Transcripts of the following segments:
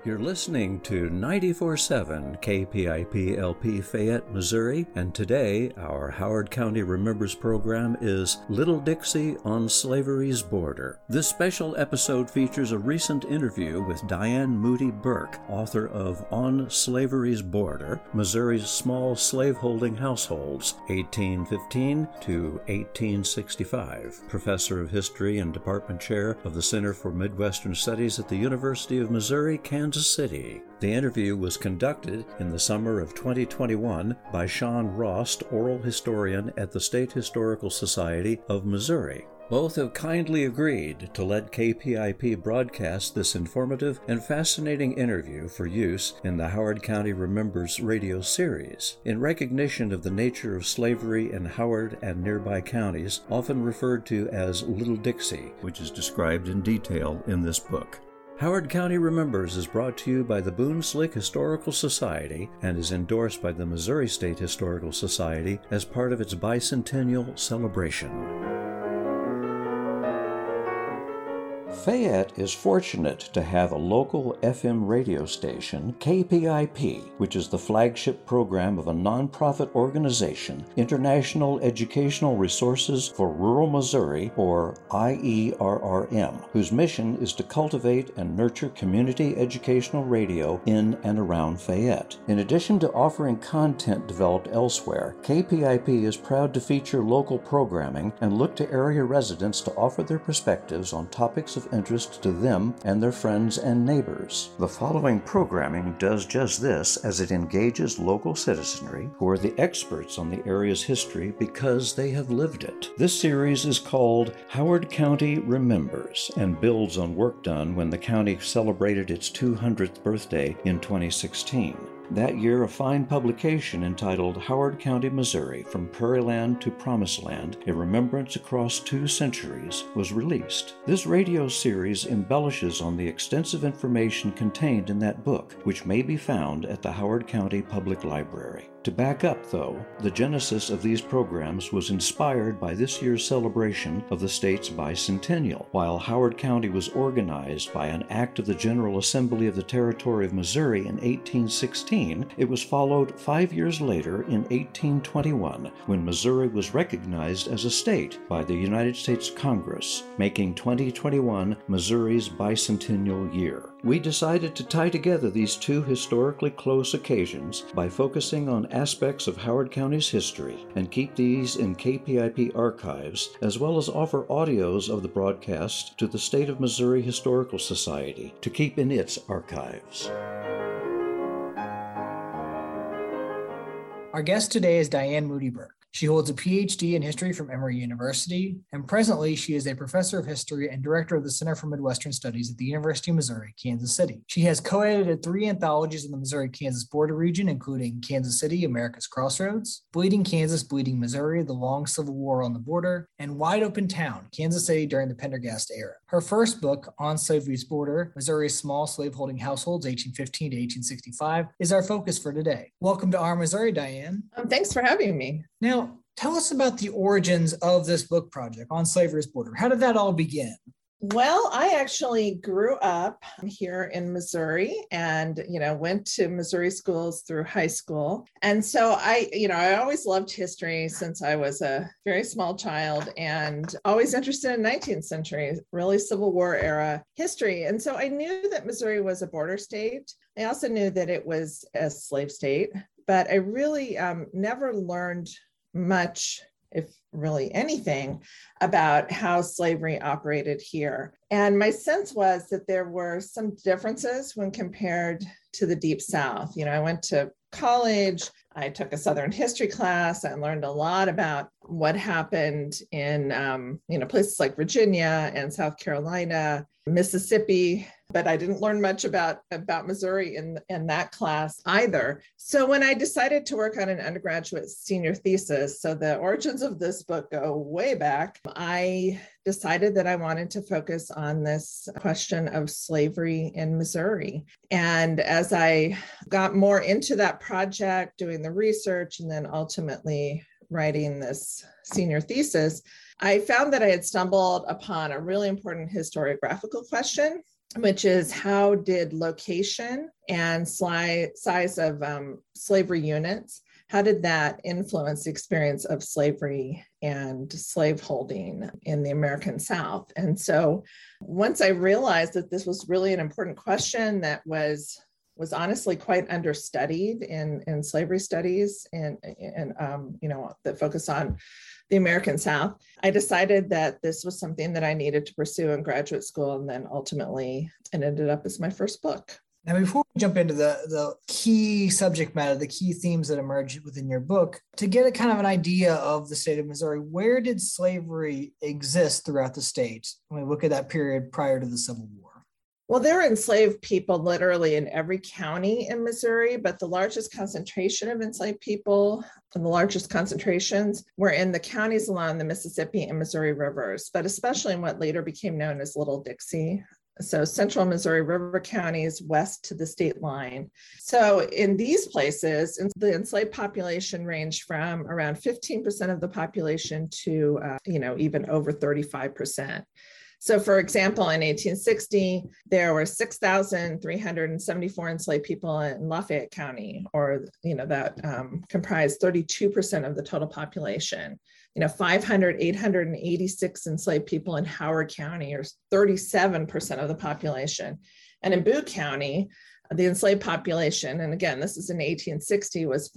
You're listening to 94.7 KPIP LP Fayette, Missouri, and today our Howard County Remembers program is Little Dixie on Slavery's Border. This special episode features a recent interview with Diane Moody Burke, author of On Slavery's Border, Missouri's Small Slaveholding Households, 1815 to 1865, professor of history and department chair of the Center for Midwestern Studies at the University of Missouri, Kansas City. The interview was conducted in the summer of 2021 by Sean Rost, oral historian at the State Historical Society of Missouri. Both have kindly agreed to let KPIP broadcast this informative and fascinating interview for use in the Howard County Remembers radio series, in recognition of the nature of slavery in Howard and nearby counties, often referred to as Little Dixie, which is described in detail in this book. Howard County Remembers is brought to you by the Boone Slick Historical Society and is endorsed by the Missouri State Historical Society as part of its bicentennial celebration. Fayette is fortunate to have a local FM radio station, KPIP, which is the flagship program of a nonprofit organization, International Educational Resources for Rural Missouri, or IERRM, whose mission is to cultivate and nurture community educational radio in and around Fayette. In addition to offering content developed elsewhere, KPIP is proud to feature local programming and look to area residents to offer their perspectives on topics of interest to them and their friends and neighbors. The following programming does just this, as it engages local citizenry who are the experts on the area's history because they have lived it. This series is called Howard County Remembers and builds on work done when the county celebrated its 200th birthday in 2016. That year, a fine publication entitled Howard County, Missouri, From Prairie Land to Promised Land, A Remembrance Across 2 Centuries, was released. This radio series embellishes on the extensive information contained in that book, which may be found at the Howard County Public Library. To back up, though, the genesis of these programs was inspired by this year's celebration of the state's bicentennial. While Howard County was organized by an act of the General Assembly of the Territory of Missouri in 1816, it was followed 5 years later in 1821, when Missouri was recognized as a state by the United States Congress, making 2021 Missouri's bicentennial year. We decided to tie together these two historically close occasions by focusing on aspects of Howard County's history and keep these in KPIP archives, as well as offer audios of the broadcast to the State of Missouri Historical Society to keep in its archives. Our guest today is Diane Moody Burke. She holds a PhD in history from Emory University, and presently she is a professor of history and director of the Center for Midwestern Studies at the University of Missouri, Kansas City. She has co-edited 3 anthologies in the Missouri-Kansas border region, including Kansas City, America's Crossroads, Bleeding Kansas, Bleeding Missouri, The Long Civil War on the Border, and Wide Open Town, Kansas City during the Pendergast era. Her first book, On Slavery's Border, Missouri's Small Slaveholding Households, 1815 to 1865, is our focus for today. Welcome to Our Missouri, Diane. Thanks for having me. Now, tell us about the origins of this book project, On Slavery's Border. How did that all begin? Well, I actually grew up here in Missouri and, went to Missouri schools through high school. And so I always loved history since I was a very small child and always interested in 19th century, really Civil War era history. And so I knew that Missouri was a border state. I also knew that it was a slave state, but I really never learned much, if really anything, about how slavery operated here. And my sense was that there were some differences when compared to the Deep South. I went to college, I took a Southern history class, I learned a lot about what happened in places like Virginia and South Carolina, Mississippi, but I didn't learn much about Missouri in that class either. So when I decided to work on an undergraduate senior thesis, so the origins of this book go way back, I decided that I wanted to focus on this question of slavery in Missouri. And as I got more into that project, doing the research, and then ultimately writing this senior thesis, I found that I had stumbled upon a really important historiographical question which is how did location and size of slavery units, how did that influence the experience of slavery and slaveholding in the American South? And so once I realized that this was really an important question that was honestly quite understudied in slavery studies and that focus on the American South, I decided that this was something that I needed to pursue in graduate school. And then ultimately it ended up as my first book. Now, before we jump into the key subject matter, the key themes that emerge within your book, to get a kind of an idea of the state of Missouri, where did slavery exist throughout the state when we look at that period prior to the Civil War? Well, there were enslaved people literally in every county in Missouri, but the largest concentration of enslaved people and the largest concentrations were in the counties along the Mississippi and Missouri rivers, but especially in what later became known as Little Dixie. So central Missouri River counties west to the state line. So in these places, the enslaved population ranged from around 15% of the population to, even over 35%. So for example, in 1860, there were 6,374 enslaved people in Lafayette County, or, that comprised 32% of the total population. 886 enslaved people in Howard County, or 37% of the population. And in Boone County, the enslaved population, and again, this is in 1860, was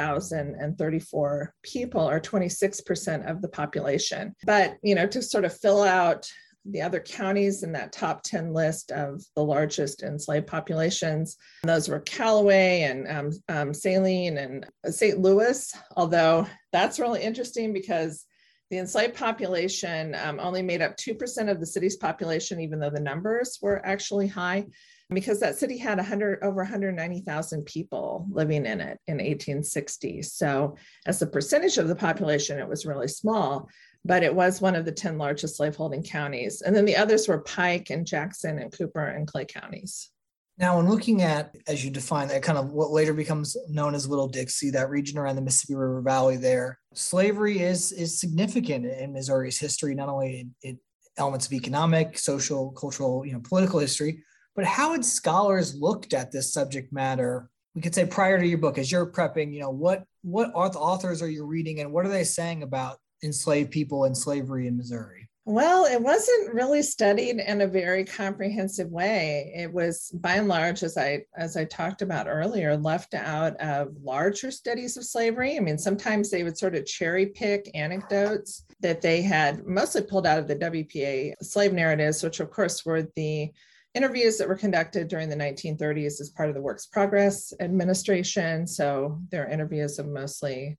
5,034 people, or 26% of the population. But, to sort of fill out the other counties in that top 10 list of the largest enslaved populations, those were Callaway and Saline and St. Louis, although that's really interesting because the enslaved population only made up 2% of the city's population, even though the numbers were actually high, because that city had over 190,000 people living in it in 1860. So as a percentage of the population, it was really small, but it was one of the 10 largest slaveholding counties. And then the others were Pike and Jackson and Cooper and Clay counties. Now, when looking at, as you define that, kind of what later becomes known as Little Dixie, that region around the Mississippi River Valley there, slavery is significant in Missouri's history, not only in elements of economic, social, cultural, political history, but how had scholars looked at this subject matter? We could say prior to your book, as you're prepping, what authors are you reading and what are they saying about enslaved people and slavery in Missouri? Well, it wasn't really studied in a very comprehensive way. It was, by and large, as I talked about earlier, left out of larger studies of slavery. I mean, sometimes they would sort of cherry pick anecdotes that they had mostly pulled out of the WPA slave narratives, which of course were the interviews that were conducted during the 1930s as part of the Works Progress Administration. So they're interviews of mostly,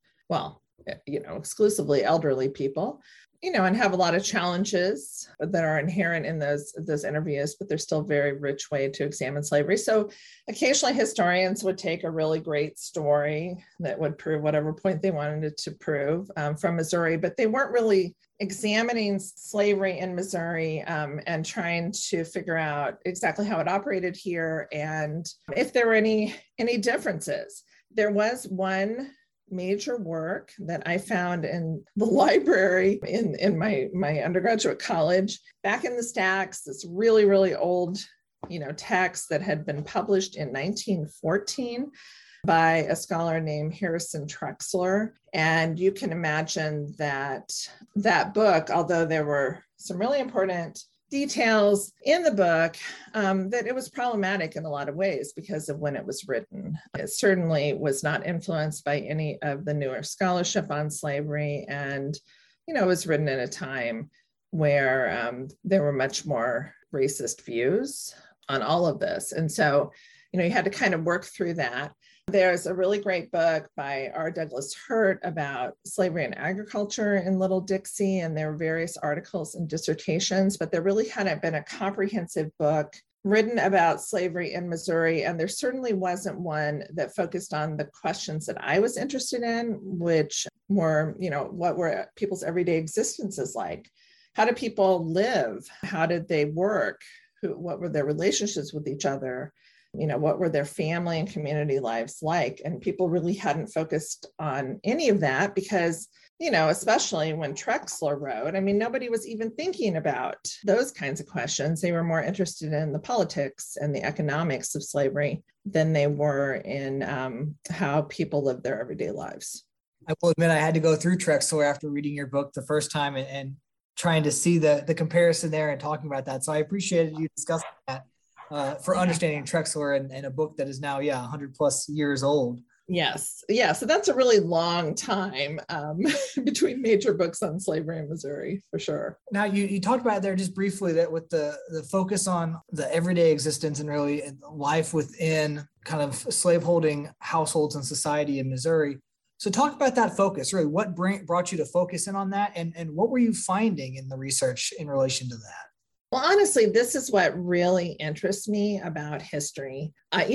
exclusively elderly people, and have a lot of challenges that are inherent in those interviews, but they're still a very rich way to examine slavery. So occasionally historians would take a really great story that would prove whatever point they wanted it to prove from Missouri, but they weren't really examining slavery in Missouri and trying to figure out exactly how it operated here and if there were any differences. There was one major work that I found in the library in my undergraduate college back in the stacks, this really, really old, text that had been published in 1914 by a scholar named Harrison Trexler. And you can imagine that book, although there were some really important details in the book, that it was problematic in a lot of ways because of when it was written. It certainly was not influenced by any of the newer scholarship on slavery. And, it was written in a time where there were much more racist views on all of this. And so, you had to kind of work through that. There's a really great book by R. Douglas Hurt about slavery and agriculture in Little Dixie, and there were various articles and dissertations, but there really hadn't been a comprehensive book written about slavery in Missouri, and there certainly wasn't one that focused on the questions that I was interested in, which were, what were people's everyday existences like? How do people live? How did they work? What were their relationships with each other? what were their family and community lives like? And people really hadn't focused on any of that because, especially when Trexler wrote, nobody was even thinking about those kinds of questions. They were more interested in the politics and the economics of slavery than they were in how people lived their everyday lives. I will admit I had to go through Trexler after reading your book the first time and trying to see the comparison there and talking about that. So I appreciated you discussing that for understanding Trexler and a book that is now, 100 plus years old. Yes. Yeah. So that's a really long time between major books on slavery in Missouri, for sure. Now, you talked about there just briefly that with the focus on the everyday existence and really life within kind of slaveholding households and society in Missouri. So talk about that focus, really. What brought you to focus in on that? And what were you finding in the research in relation to that? Well, honestly, this is what really interests me about history.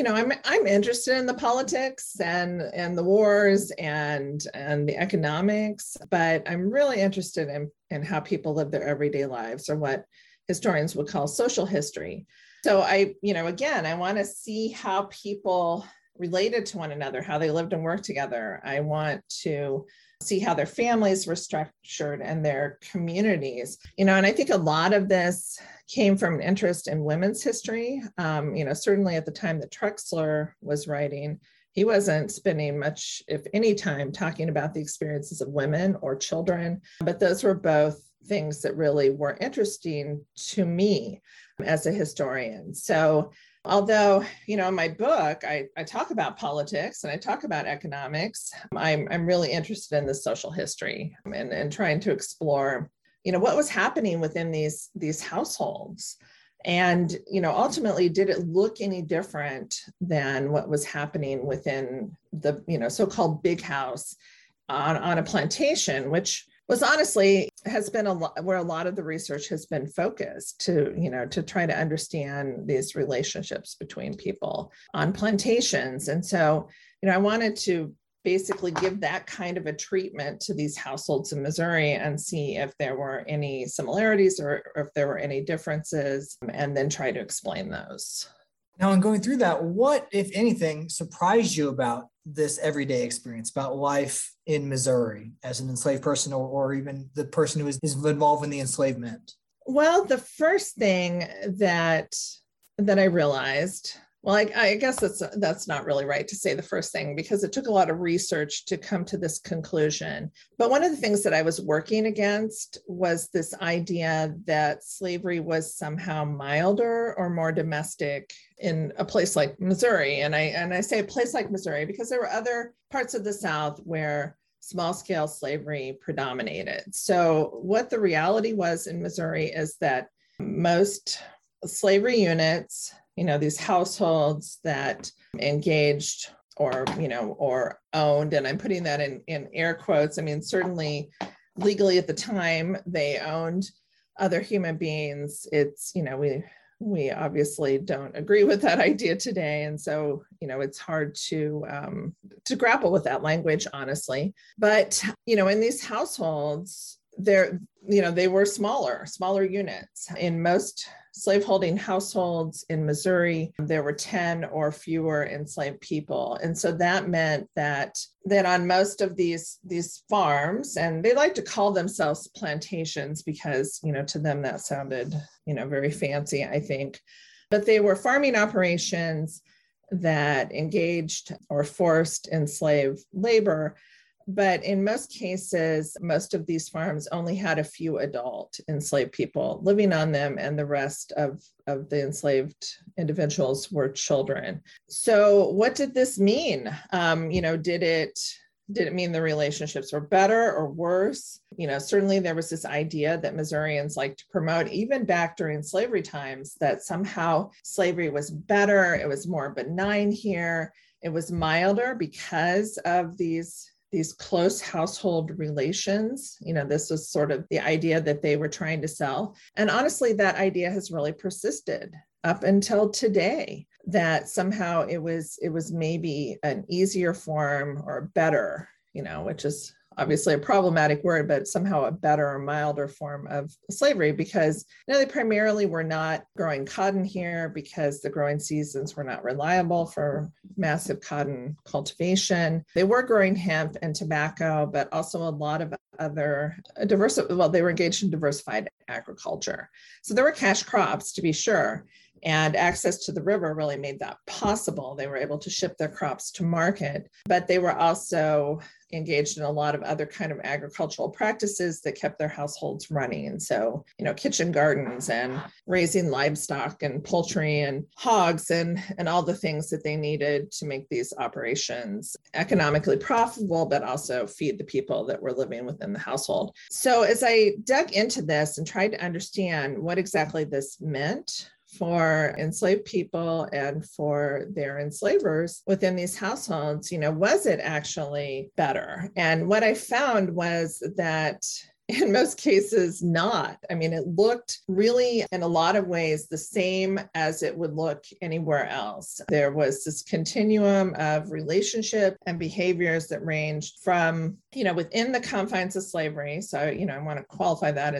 I'm interested in the politics and the wars and the economics, but I'm really interested in how people live their everyday lives, or what historians would call social history. So I want to see how people related to one another, how they lived and worked together. I want to see how their families were structured and their communities, and I think a lot of this came from an interest in women's history. Certainly at the time that Trexler was writing, he wasn't spending much, if any, time talking about the experiences of women or children, but those were both things that really were interesting to me as a historian. So although, in my book, I talk about politics and I talk about economics, I'm really interested in the social history and trying to explore, what was happening within these households. And, ultimately, did it look any different than what was happening within the, so-called big house on a plantation, which was honestly has been where a lot of the research has been focused to try to understand these relationships between people on plantations. And so, I wanted to basically give that kind of a treatment to these households in Missouri and see if there were any similarities or if there were any differences, and then try to explain those. Now, in going through that, what, if anything, surprised you about this everyday experience, about life in Missouri as an enslaved person, or even the person who is involved in the enslavement? Well, the first thing that I realized, well, I guess that's not really right to say the first thing, because it took a lot of research to come to this conclusion. But one of the things that I was working against was this idea that slavery was somehow milder or more domestic in a place like Missouri. And I say a place like Missouri because there were other parts of the South where small-scale slavery predominated. So what the reality was in Missouri is that most slavery units, these households that engaged or owned, and I'm putting that in air quotes. Certainly legally at the time, they owned other human beings. It's, we obviously don't agree with that idea today. And so, it's hard to grapple with that language, honestly. But, in these households, they were smaller units. In most slaveholding households in Missouri, there were 10 or fewer enslaved people. And so that meant that on most of these farms, and they like to call themselves plantations because, to them that sounded, very fancy, I think. But they were farming operations that engaged or forced enslaved labor. But in most cases, most of these farms only had a few adult enslaved people living on them, and the rest of the enslaved individuals were children. So what did this mean? Did it mean the relationships were better or worse? Certainly there was this idea that Missourians liked to promote, even back during slavery times, that somehow slavery was better. It was more benign here. It was milder because of these close household relations. This was sort of the idea that they were trying to sell. And honestly, that idea has really persisted up until today, that somehow it was maybe an easier form or better, which is obviously a problematic word, but somehow a better or milder form of slavery, because they primarily were not growing cotton here because the growing seasons were not reliable for massive cotton cultivation. They were growing hemp and tobacco, but also a lot of other they were engaged in diversified agriculture. So there were cash crops, to be sure. And access to the river really made that possible. They were able to ship their crops to market, but they were also engaged in a lot of other kind of agricultural practices that kept their households running. And so, kitchen gardens and raising livestock and poultry and hogs and all the things that they needed to make these operations economically profitable, but also feed the people that were living within the household. So as I dug into this and tried to understand what exactly this meant for enslaved people and for their enslavers within these households, was it actually better? And what I found was that in most cases, not. I mean, it looked really, in a lot of ways, the same as it would look anywhere else. There was this continuum of relationship and behaviors that ranged from, within the confines of slavery. So, I want to qualify that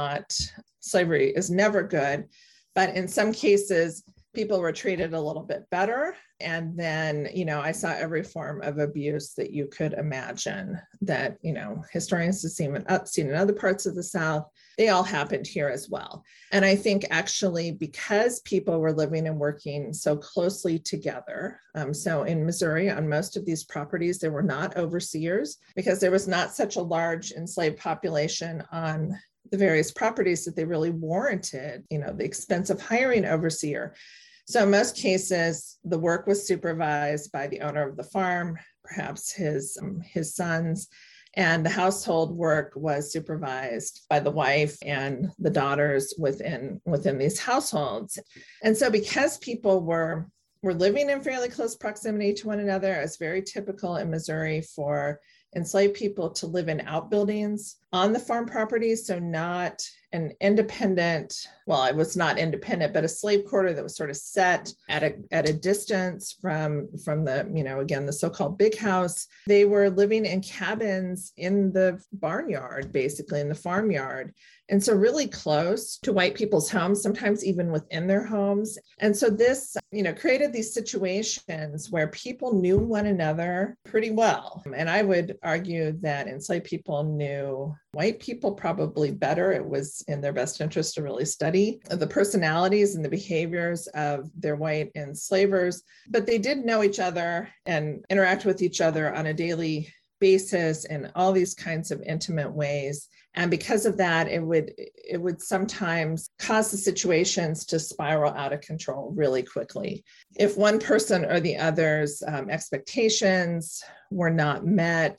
slavery is never good. But in some cases, people were treated a little bit better. And then, I saw every form of abuse that you could imagine that, historians have seen in other parts of the South. They all happened here as well. And I think actually because people were living and working so closely together. So in Missouri, on most of these properties, there were not overseers because there was not such a large enslaved population on the various properties that they really warranted, the expense of hiring an overseer. So in most cases, the work was supervised by the owner of the farm, perhaps his sons, and the household work was supervised by the wife and the daughters within these households. And so because people were living in fairly close proximity to one another, it's very typical in Missouri for enslaved people to live in outbuildings on the farm properties. So not an independent, well, it was not independent, but a slave quarter that was sort of set at a distance from the, again, the so-called big house. They were living in cabins in the barnyard, basically in the farmyard. And so really close to white people's homes, sometimes even within their homes. And so this, created these situations where people knew one another pretty well. And I would argue that enslaved people knew white people probably better. It was in their best interest to really study the personalities and the behaviors of their white enslavers, but they did know each other and interact with each other on a daily basis in all these kinds of intimate ways. And because of that, it would sometimes cause the situations to spiral out of control really quickly. If one person or the other's expectations were not met,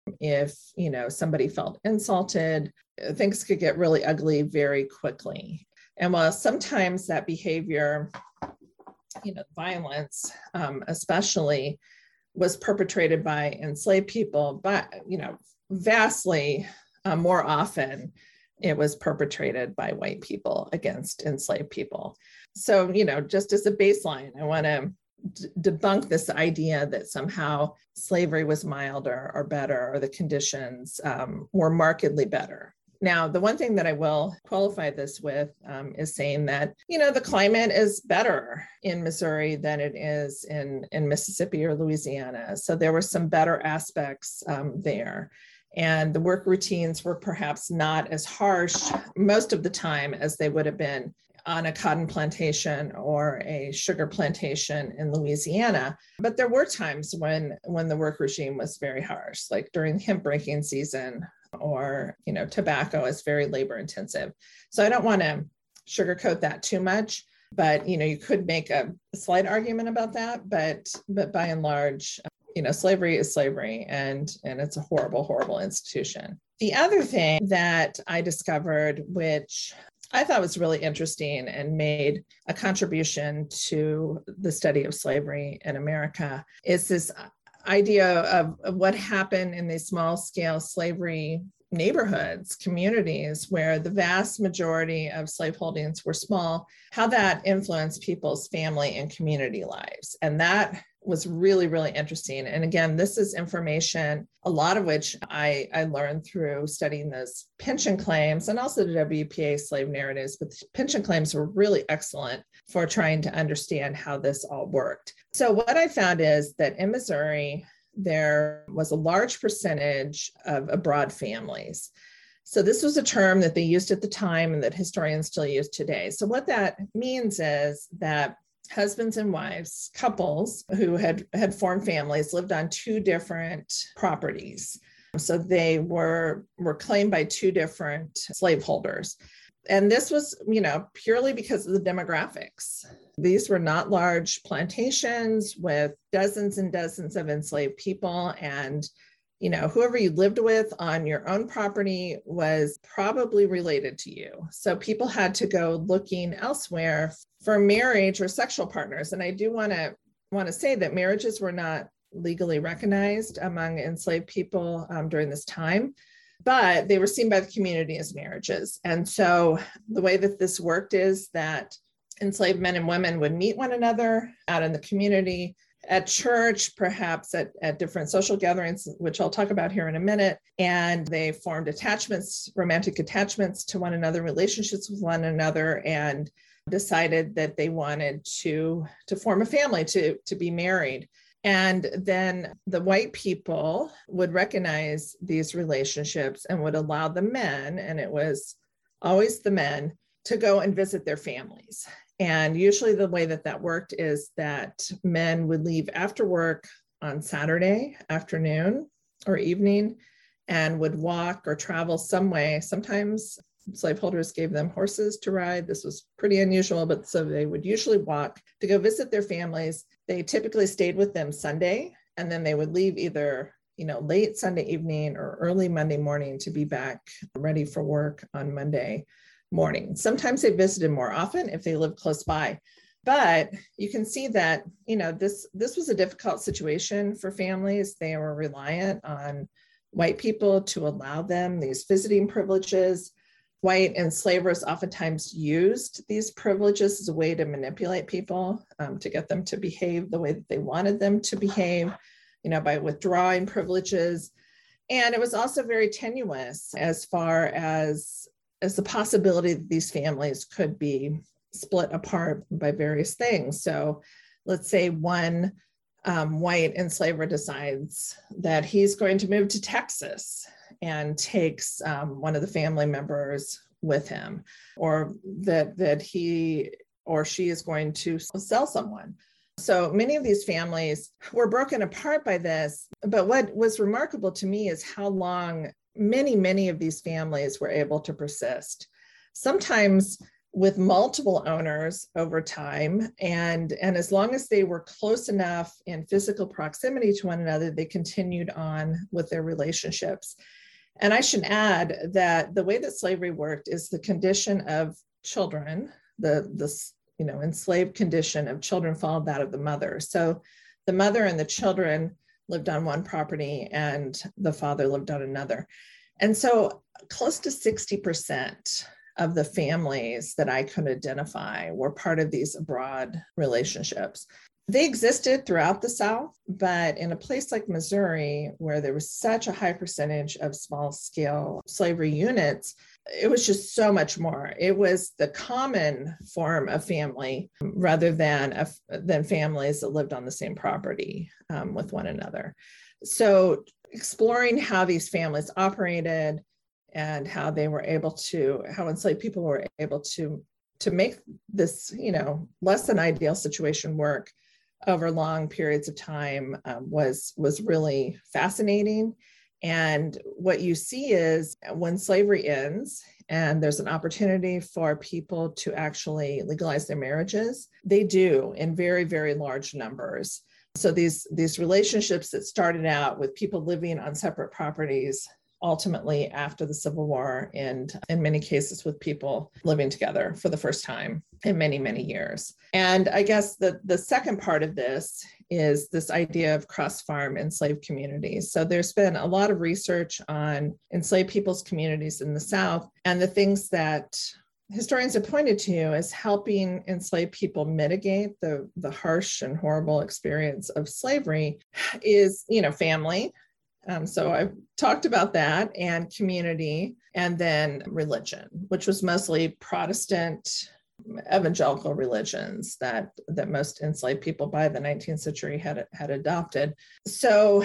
if somebody felt insulted, things could get really ugly very quickly. And while sometimes that behavior, violence especially, was perpetrated by enslaved people, but vastly more often it was perpetrated by white people against enslaved people. So, just as a baseline, I want to debunk this idea that somehow slavery was milder or better, or the conditions were markedly better. Now, the one thing that I will qualify this with is saying that, the climate is better in Missouri than it is in Mississippi or Louisiana. So there were some better aspects there. And the work routines were perhaps not as harsh most of the time as they would have been on a cotton plantation or a sugar plantation in Louisiana. But there were times when the work regime was very harsh, like during hemp breaking season, or, tobacco is very labor intensive. So I don't want to sugarcoat that too much, but, you could make a slight argument about that, but by and large, slavery is slavery, and it's a horrible, horrible institution. The other thing that I discovered, which I thought was really interesting and made a contribution to the study of slavery in America, is this idea of what happened in these small scale slavery neighborhoods, communities where the vast majority of slaveholdings were small, how that influenced people's family and community lives. And that was really, really interesting. And again, this is information, a lot of which I learned through studying those pension claims and also the WPA slave narratives. But the pension claims were really excellent for trying to understand how this all worked. So what I found is that in Missouri, there was a large percentage of abroad families. So this was a term that they used at the time and that historians still use today. So what that means is that husbands and wives, couples who had formed families, lived on two different properties. So they were claimed by two different slaveholders. And this was, purely because of the demographics. These were not large plantations with dozens and dozens of enslaved people. And whoever you lived with on your own property was probably related to you. So people had to go looking elsewhere for marriage or sexual partners. And I do want to say that marriages were not legally recognized among enslaved people during this time, but they were seen by the community as marriages. And so the way that this worked is that enslaved men and women would meet one another out in the community, at church, perhaps at different social gatherings, which I'll talk about here in a minute. And they formed attachments, romantic attachments to one another, relationships with one another, and decided that they wanted to form a family, to be married. And then the white people would recognize these relationships and would allow the men, and it was always the men, to go and visit their families. And usually the way that worked is that men would leave after work on Saturday afternoon or evening and would walk or travel some way. Sometimes slaveholders gave them horses to ride. This was pretty unusual, but so they would usually walk to go visit their families. They typically stayed with them Sunday, and then they would leave either late Sunday evening or early Monday morning to be back ready for work on Monday morning. Sometimes they visited more often if they lived close by, but you can see that, this was a difficult situation for families. They were reliant on white people to allow them these visiting privileges. White enslavers oftentimes used these privileges as a way to manipulate people, to get them to behave the way that they wanted them to behave, by withdrawing privileges. And it was also very tenuous as far as the possibility that these families could be split apart by various things. So let's say one white enslaver decides that he's going to move to Texas and takes one of the family members with him, or that he or she is going to sell someone. So many of these families were broken apart by this. But what was remarkable to me is how long many of these families were able to persist, sometimes with multiple owners over time. And as long as they were close enough in physical proximity to one another, they continued on with their relationships. And I should add that the way that slavery worked is the condition of children, the enslaved condition of children followed that of the mother. So the mother and the children lived on one property and the father lived on another. And so close to 60% of the families that I could identify were part of these abroad relationships. They existed throughout the South, but in a place like Missouri, where there was such a high percentage of small scale slavery units, it was just so much more. It was the common form of family rather than families that lived on the same property with one another. So exploring how these families operated and how enslaved people were able to make this, less than ideal situation work over long periods of time was really fascinating. And what you see is when slavery ends and there's an opportunity for people to actually legalize their marriages, they do in very, very large numbers. So these relationships that started out with people living on separate properties, ultimately after the Civil War, and in many cases with people living together for the first time in many, many years. And I guess the second part of this is this idea of cross-farm enslaved communities. So there's been a lot of research on enslaved people's communities in the South, and the things that historians have pointed to as helping enslaved people mitigate the harsh and horrible experience of slavery is, family. So I've talked about that, and community, and then religion, which was mostly Protestant evangelical religions that most enslaved people by the 19th century had adopted. So,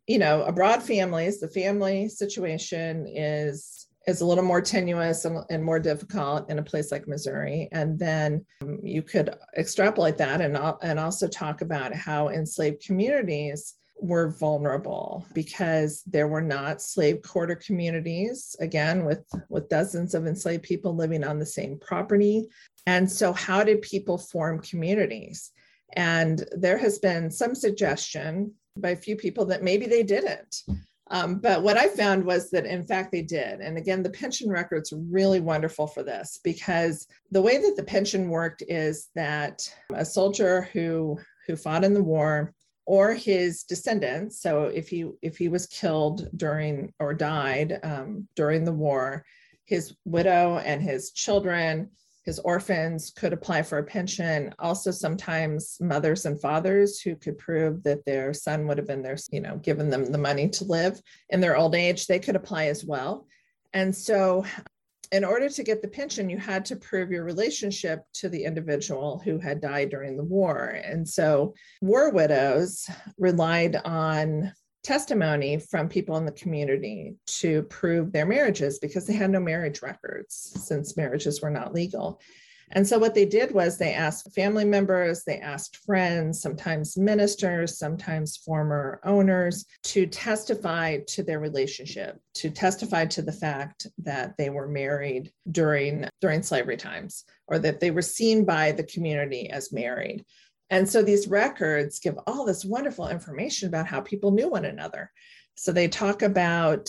abroad families, the family situation is a little more tenuous and more difficult in a place like Missouri. And then you could extrapolate that and also talk about how enslaved communities were vulnerable because there were not slave quarter communities, again, with dozens of enslaved people living on the same property. And so how did people form communities? And there has been some suggestion by a few people that maybe they didn't. But what I found was that, in fact, they did. And again, the pension records are really wonderful for this, because the way that the pension worked is that a soldier who fought in the war, or his descendants, so if he was killed during or died during the war, his widow and his children, his orphans, could apply for a pension. Also, sometimes mothers and fathers who could prove that their son would have been there, given them the money to live in their old age, they could apply as well. And so in order to get the pension, you had to prove your relationship to the individual who had died during the war. And so war widows relied on testimony from people in the community to prove their marriages, because they had no marriage records since marriages were not legal. And so what they did was they asked family members, they asked friends, sometimes ministers, sometimes former owners, to testify to their relationship, to testify to the fact that they were married during slavery times, or that they were seen by the community as married. And so these records give all this wonderful information about how people knew one another. So they talk about,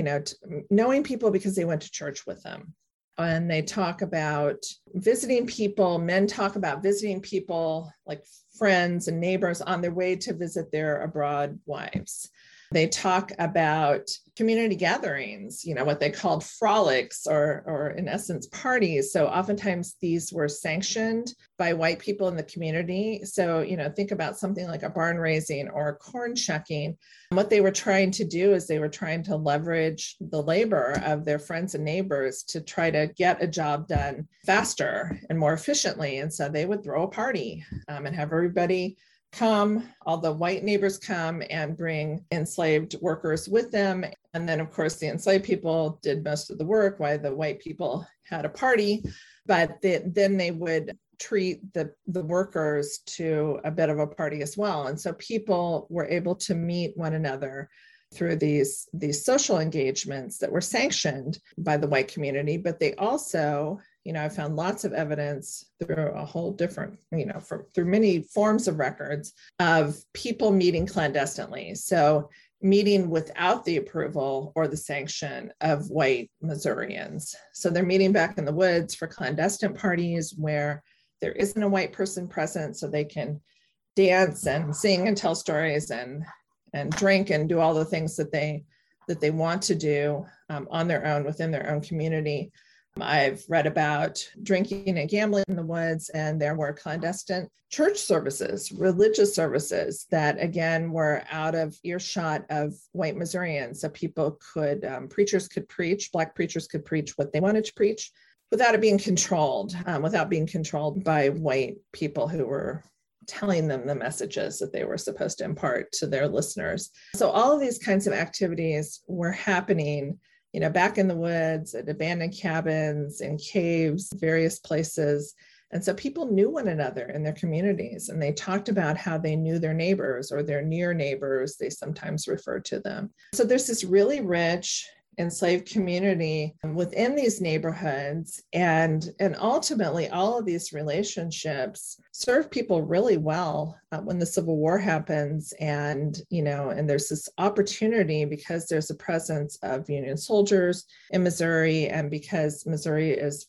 knowing people because they went to church with them. And they talk about visiting people. Men talk about visiting people like friends and neighbors on their way to visit their abroad wives. They talk about community gatherings, what they called frolics or in essence parties. So oftentimes these were sanctioned by white people in the community. So, think about something like a barn raising or a corn shucking. What they were trying to do is they were trying to leverage the labor of their friends and neighbors to try to get a job done faster and more efficiently. And so they would throw a party and have everybody come, all the white neighbors come and bring enslaved workers with them. And then, of course, the enslaved people did most of the work while the white people had a party. But then they would treat the workers to a bit of a party as well. And so people were able to meet one another through these social engagements that were sanctioned by the white community. But they also, I found lots of evidence through a whole different, through many forms of records of people meeting clandestinely. So meeting without the approval or the sanction of white Missourians. So they're meeting back in the woods for clandestine parties where there isn't a white person present, so they can dance and sing and tell stories and drink and do all the things that they want to do on their own within their own community. I've read about drinking and gambling in the woods, and there were clandestine church services, religious services that, again, were out of earshot of white Missourians. So people preachers could preach, Black preachers could preach what they wanted to preach without it being controlled, without being controlled by white people who were telling them the messages that they were supposed to impart to their listeners. So all of these kinds of activities were happening back in the woods, at abandoned cabins, in caves, various places. And so people knew one another in their communities, and they talked about how they knew their neighbors or their near neighbors, they sometimes referred to them. So there's this really rich enslaved community within these neighborhoods. And ultimately, all of these relationships serve people really well when the Civil War happens. And there's this opportunity because there's a presence of Union soldiers in Missouri, and because Missouri is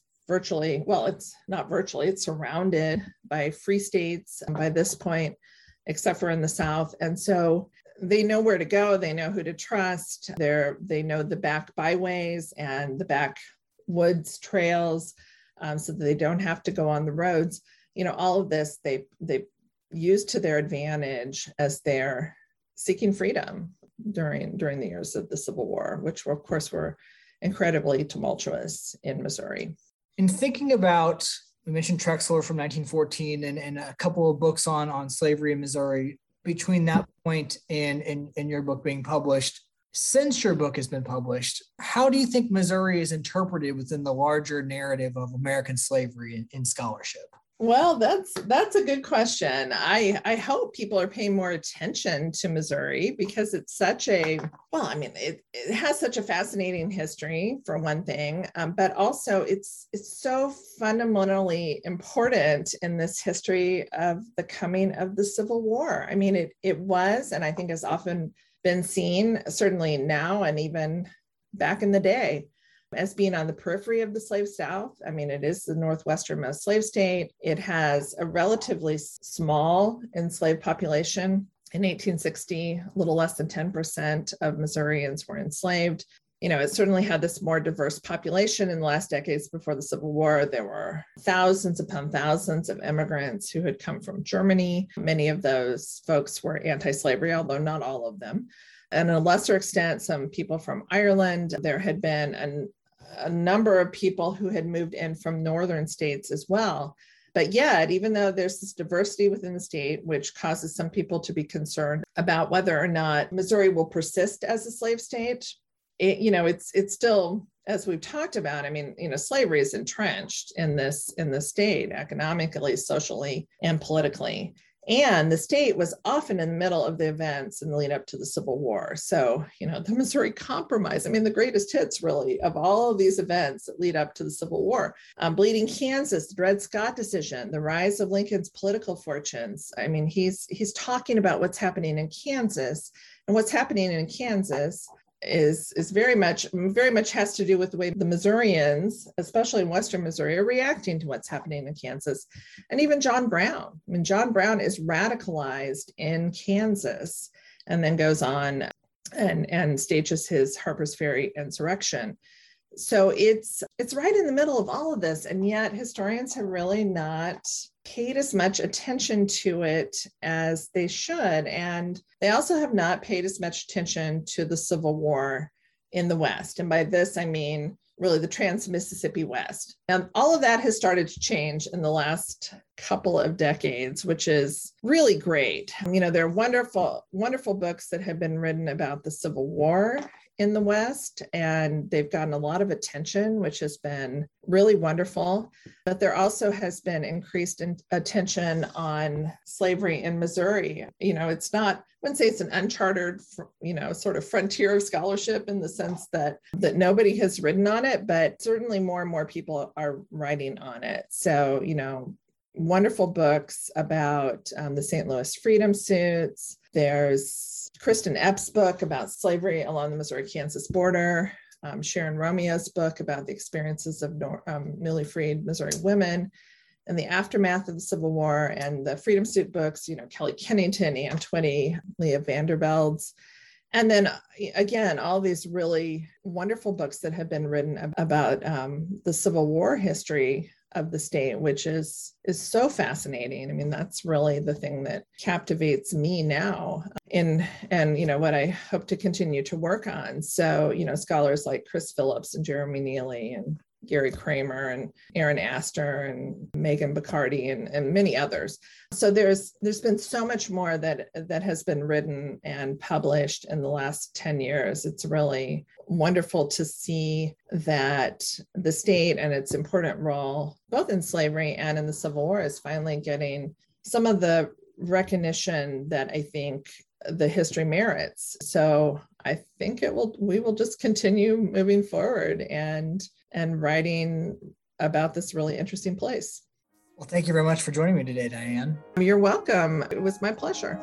it's not virtually, it's surrounded by free states by this point, except for in the South. And so they know where to go. They know who to trust. They know the back byways and the backwoods trails so that they don't have to go on the roads. All of this they used to their advantage as they're seeking freedom during the years of the Civil War, which of course were incredibly tumultuous in Missouri. In thinking about, we mentioned Trexler from 1914 and a couple of books on slavery in Missouri. Between that point and your book being published, since your book has been published, how do you think Missouri is interpreted within the larger narrative of American slavery in scholarship? Well, that's a good question. I hope people are paying more attention to Missouri because it's such a, it has such a fascinating history for one thing, but also it's so fundamentally important in this history of the coming of the Civil War. I mean, it was, and I think has often been seen, certainly now and even back in the day, as being on the periphery of the slave South. I mean, it is the northwesternmost slave state. It has a relatively small enslaved population. In 1860, a little less than 10% of Missourians were enslaved. It certainly had this more diverse population in the last decades before the Civil War. There were thousands upon thousands of immigrants who had come from Germany. Many of those folks were anti-slavery, although not all of them. And to a lesser extent, some people from Ireland. There had been a number of people who had moved in from northern states as well. But yet, even though there's this diversity within the state, which causes some people to be concerned about whether or not Missouri will persist as a slave state, it's still, as we've talked about, slavery is entrenched in this state economically, socially, and politically. And the state was often in the middle of the events in the lead up to the Civil War. So, the Missouri Compromise, the greatest hits really of all of these events that lead up to the Civil War, Bleeding Kansas, the Dred Scott decision, the rise of Lincoln's political fortunes. He's talking about what's happening in Kansas, and what's happening in Kansas is very much has to do with the way the Missourians, especially in Western Missouri, are reacting to what's happening in Kansas. And even John Brown. John Brown is radicalized in Kansas and then goes on and stages his Harper's Ferry insurrection. So it's right in the middle of all of this. And yet historians have really not paid as much attention to it as they should. And they also have not paid as much attention to the Civil War in the West. And by this, I mean really the Trans-Mississippi West. And all of that has started to change in the last couple of decades, which is really great. There are wonderful, wonderful books that have been written about the Civil War in the West, and they've gotten a lot of attention, which has been really wonderful. But there also has been increased attention on slavery in Missouri. It's not, I wouldn't say it's an uncharted, sort of frontier of scholarship in the sense that nobody has written on it, but certainly more and more people are writing on it. So, wonderful books about the St. Louis freedom suits. There's Kristen Epps' book about slavery along the Missouri-Kansas border. Sharon Romeo's book about the experiences of newly freed Missouri women in the aftermath of the Civil War, and the freedom suit books, Kelly Kennington, Ann Twitty, Leah Vandervelde's. And then again, all these really wonderful books that have been written about the Civil War history of the state, which is so fascinating. That's really the thing that captivates me now and what I hope to continue to work on. So, scholars like Chris Phillips and Jeremy Neely and Gary Kramer and Aaron Astor and Megan Bacardi and many others. So there's been so much more that has been written and published in the last 10 years. It's really wonderful to see that the state and its important role, both in slavery and in the Civil War, is finally getting some of the recognition that I think the history merits. So I think we will just continue moving forward and writing about this really interesting place. Well, thank you very much for joining me today, Diane. You're welcome. It was my pleasure.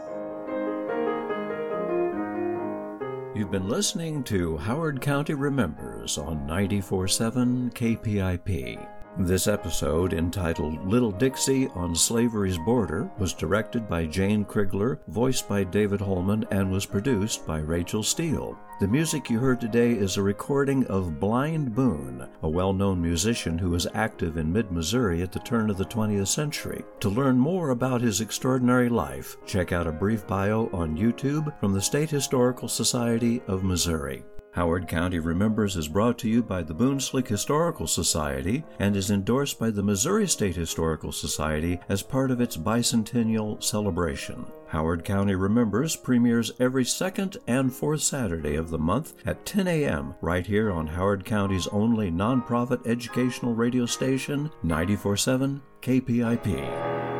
You've been listening to Howard County Remembers on 94.7 KPIP. This episode, entitled Little Dixie on Slavery's Border, was directed by Jane Krigler, voiced by David Holman, and was produced by Rachel Steele. The music you heard today is a recording of Blind Boone, a well-known musician who was active in mid-Missouri at the turn of the 20th century. To learn more about his extraordinary life, check out a brief bio on YouTube from the State Historical Society of Missouri. Howard County Remembers is brought to you by the Boone Slick Historical Society and is endorsed by the Missouri State Historical Society as part of its bicentennial celebration. Howard County Remembers premieres every second and fourth Saturday of the month at 10 a.m. right here on Howard County's only nonprofit educational radio station, 94.7 KPIP.